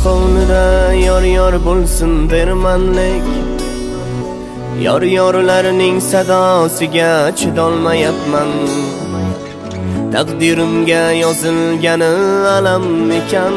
hovlida yor bo'lsin dermanlik. Yorlarning sadosiga chidolmayapman. Taqdirimga yozilgani alam ekan.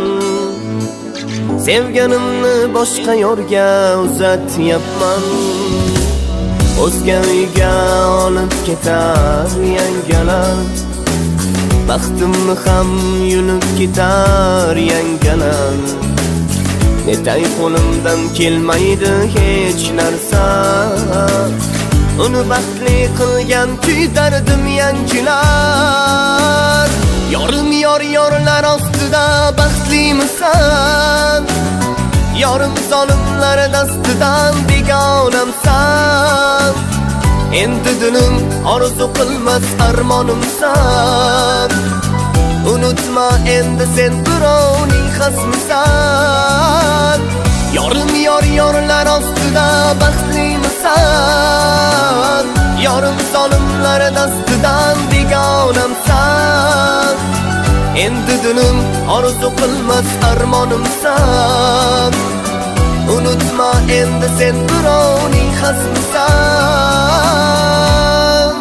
Sevganimni boshqa yorga uzatyapman. O'zga uyga olib ketar yangalar. Baxtimni ham yulib ketar yangalar. Netay qo'limdan kelmaydi hech narsa. Uni baxtli qilgan kuydardim yangilar. Yorim yorlar ostida baxtlimisan? Yorim zolimlar dastidan begonamsan. Endi dilim orzu qilmas armonimsan. Unutma endi sen birovning xasmisan. Yorim yorlar ostida baxtlimisan? Yorim zolimlar dastidan begonamsan. Endi dilim orzu qilmas armonimsan. Unutma endi sen birovning xasmisan.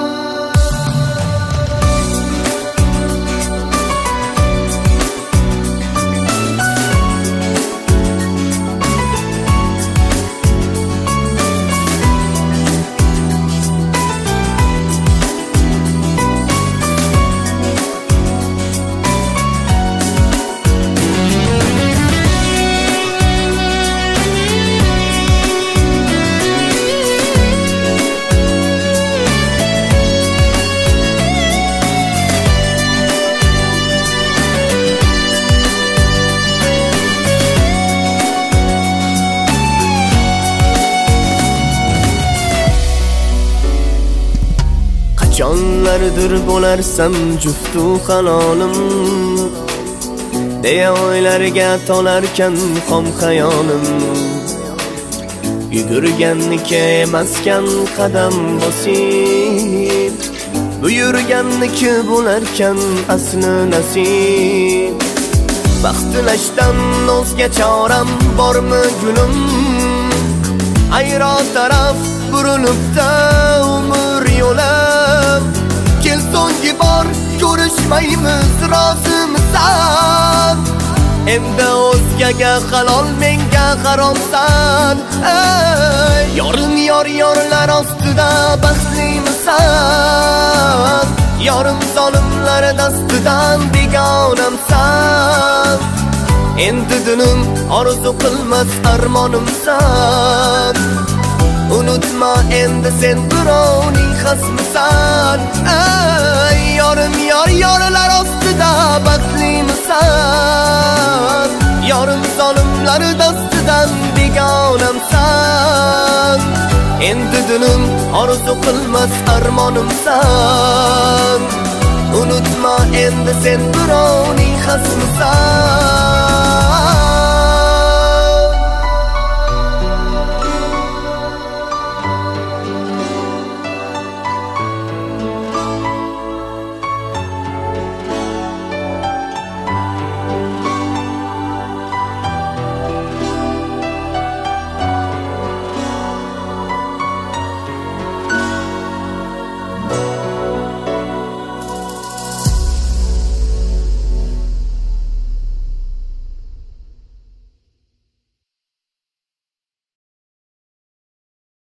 Qachonlardir bo'larsam juftu halolim deya o'ylarga tolarkan xom xayolim. Yugurganniki emaskan qadam bosib, buyurganniki bo'larkan asli nasib. Baxtilashdan o'zga choram bormi gulim? Ayro taraf burilibda umr yo'lim. Kel so'nggi bor ko'rishmaymiz, rozimisan? Endi o'zgaga halol, menga haromsan. Yorim yorlar ostida baxtlimisan? Yorim zolimlar dastidan begonamsan. Endi dilim orzu qilmas armonimsan. Unutma endi sen birovning xasmisan. Yorim yorlar ostida baxtlimisan? Yorim zolimlar dastidan begonamsan. Endi dilim orzu qilmas armonimsan. Unutma endi sen birovning xasmisan.